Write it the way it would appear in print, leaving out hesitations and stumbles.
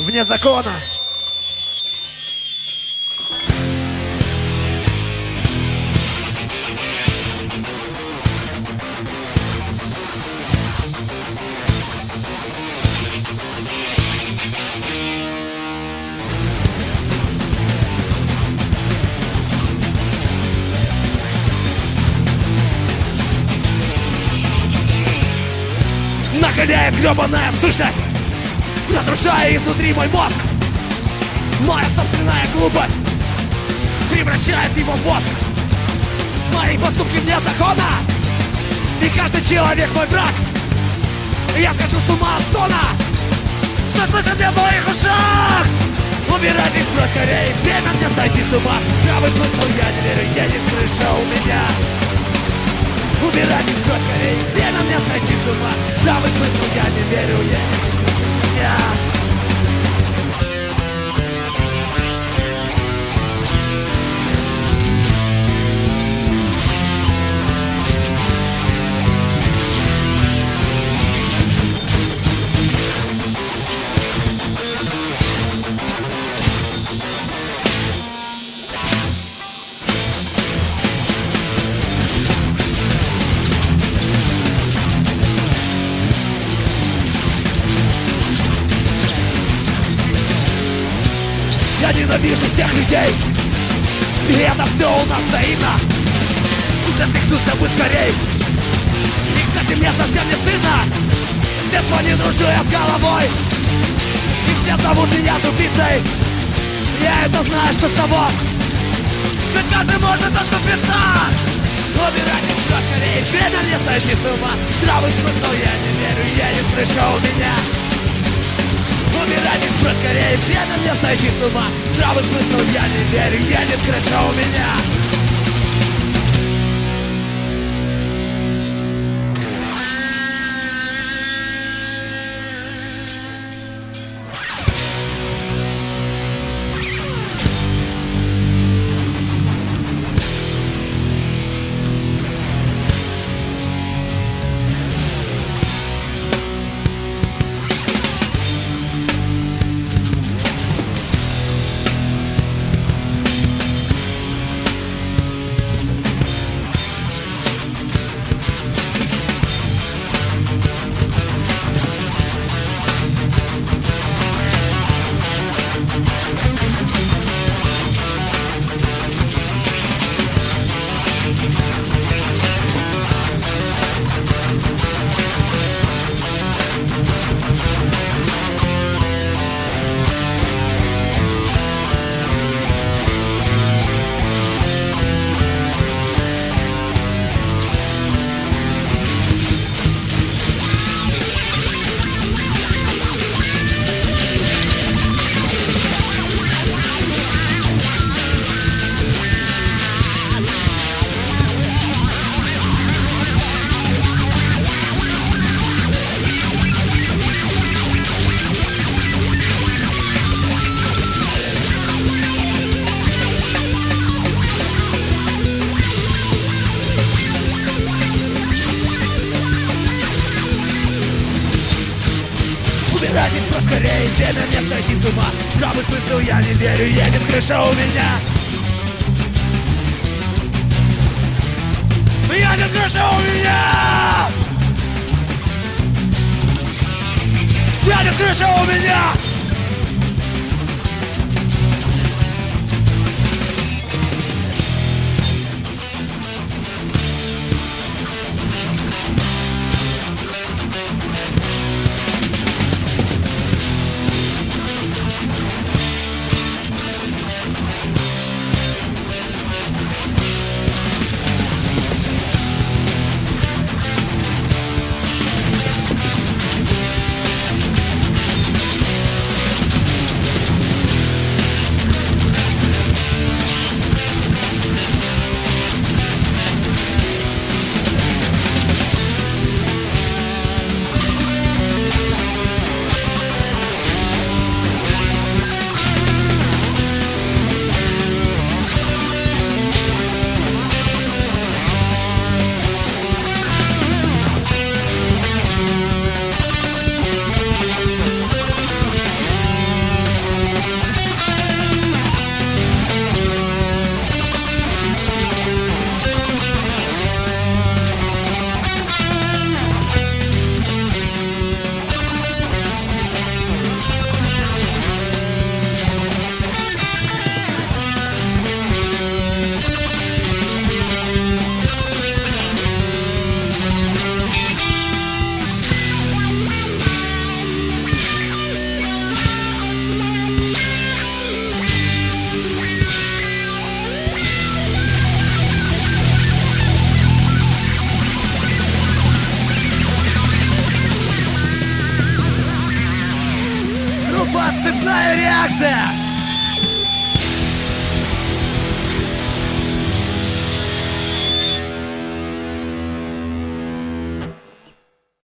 вне закона. Нагоняет гребаная сущность, разрушая изнутри мой мозг. Моя собственная глупость превращает его в воск. Мои поступки вне закона, и каждый человек мой враг. Я схожу с ума от стона, что слышат мне в моих ушах. Убирайтесь прочь скорее, время мне сойти с ума. Здравый смысл я не верю, едет крыша у меня. Убирайтесь прочь скорее, время мне сойти с ума. Здравый смысл я не верю, едет у меня. Я ненавижу всех людей, и это все у нас взаимно. Уже свихнуться бы скорей. И, кстати, мне совсем не стыдно. С детства не дружу я с головой, и все зовут меня тупицей. Я это знаю, что с того, ведь каждый может оступиться. Убирайтесь прочь скорее, время мне сойти с ума. Здравый смысл я не верю, едет крыша у меня. Убирайтесь прочь скорее, время мне сойти с ума. Здравый смысл я не верю, едет крыша у меня. Убирайтесь поскорее, время мне сойти с ума. Здравый смысл я не верю, едет крыша у меня. Едет крыша у меня! Едет крыша у меня! цепная реакция.